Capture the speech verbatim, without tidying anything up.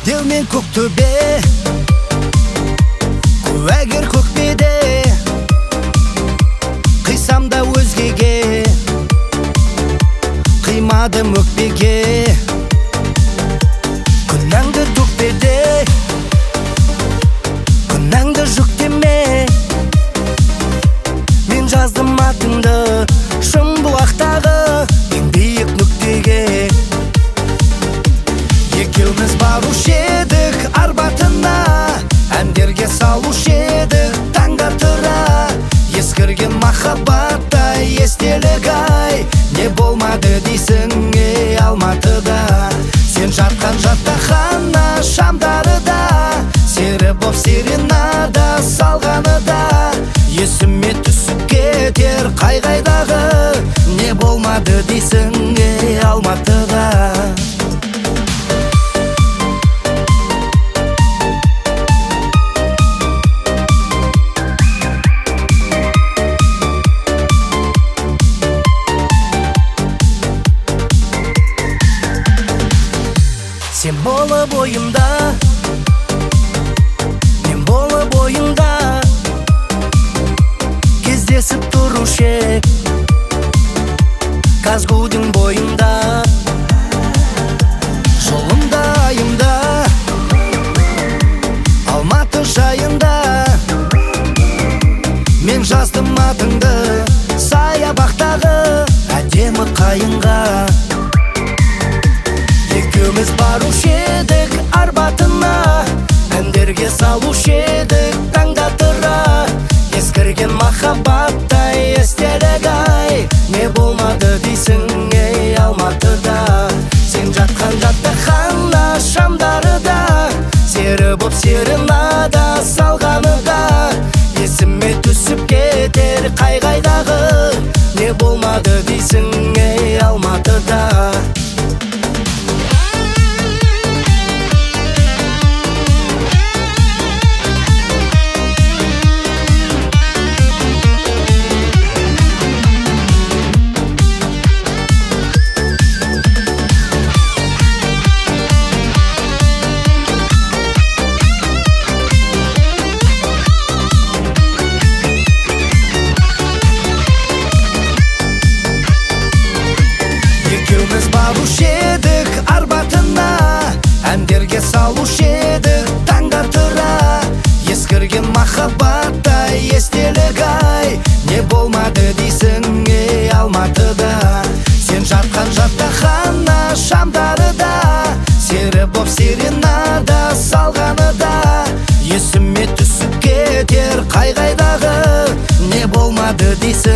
деумен көк төбе, куәгер көкпеде, қисам да өзгеге, қимадым өкпеге. Күнәңді төкпеде, күнәңді жүктеме, мен жаздым атыңды шым бұлақтағы ең биік нүктеге. Екеуміз барушы едік арбатына, әндерге салушы едік таңда тұра. Ескірген махаббаттай естелік ай, не болмады дейсің ей Алматыда. Сен жатқан жаттахана шамдарыда, сері боп серенада салғаныда. Есіме түсіп кетер қай-қайдағы, не болмады дейсің ей Алматыда. Сен болып ойымда, мен болып ойымда, кездесіп тұрушы ек Казгудың бойында. Жолымда айымда, Алматы жайында, мен жаздым атыңды саябақтағы әдемі қайынға. Екеуміз барушы едік арбатына, әндерге салушы едік таңда тұра. Ескірген махаббаттай естелік ай, не болмады дейсің ей Алматыда. Сен жатқан жаттахана шамдарыда, сері боп серенада салғаныда. Есіме түсіп кетер қай-қайдағы, не болмады дейсің ей Алматыда. Екеуміз барушы едік арбатына, әндерге салушы едік таңда тұра. Ескірген махаббаттай естелік ай, не болмады дейсің ей Алматыда. Сен жатқан жаттахана шамдарыда, сері боп серенада салғаныда. Есіме түсіп кетер қай-қайдағы, не болмады дейсің